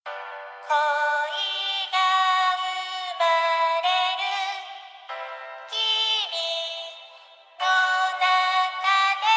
恋が生まれる君の中で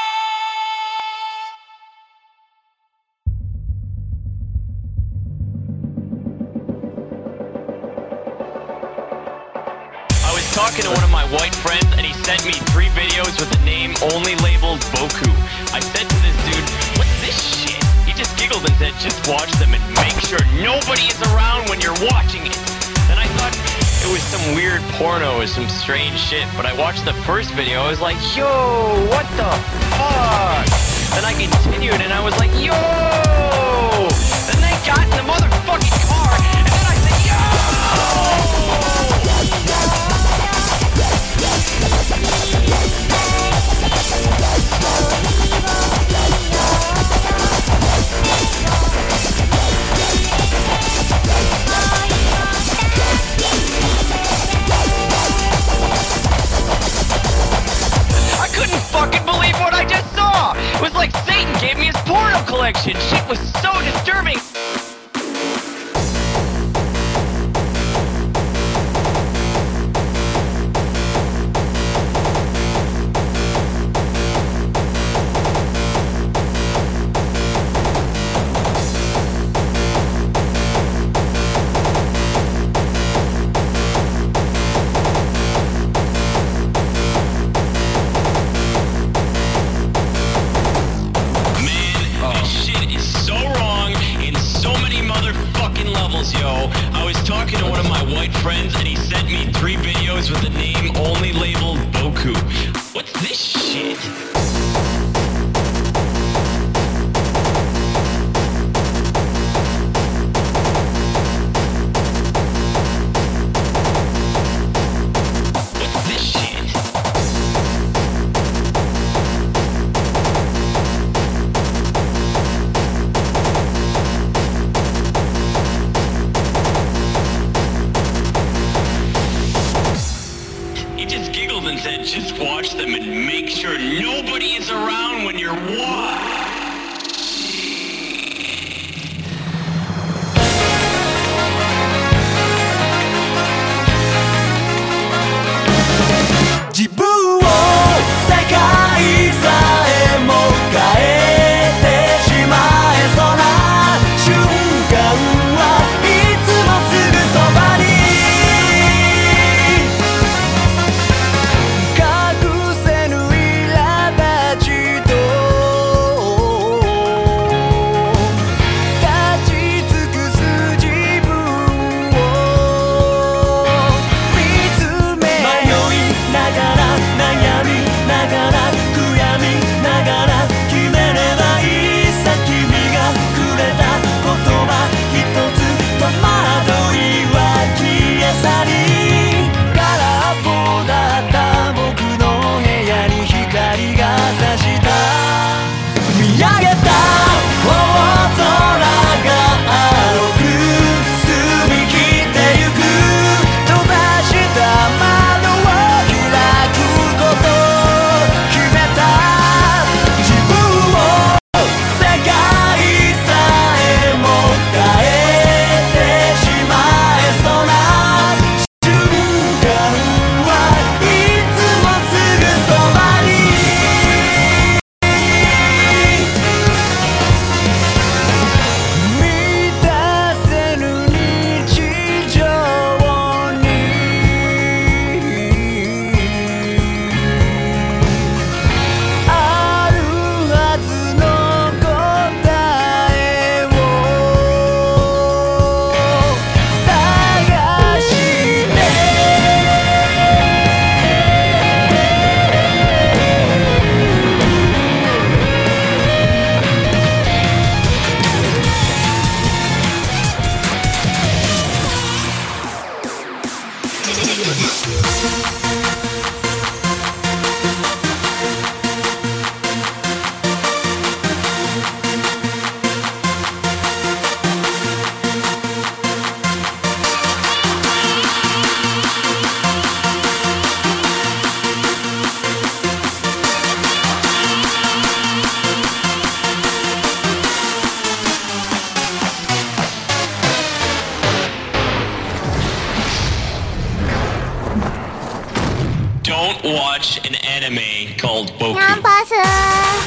I was talking to one of my white friends and he sent me 3 videos with the name only labeled Boku. I said to this dude, what's this shit? He just giggled and said, just watch them and make sure nobody is around when you're watching it. Then I thought it was some weird porno or some strange shit, but I watched the first video, I was like, yo, what the fuck? Then I continued and I was like, yo! Then they got in the motherfucking car and then I said, yo! I couldn't fucking believe what I just saw! It was like Satan gave me his porno collection! Shit was so disturbing! This shit is so wrong in so many motherfucking levels, yo. I was talking to one of my white friends and he sent me 3 videos with the name only labeled Boku. What's this shit? What's this shit? He just giggled and said, just watch them and make sure nobody don't watch an anime called ニャン Boku. パス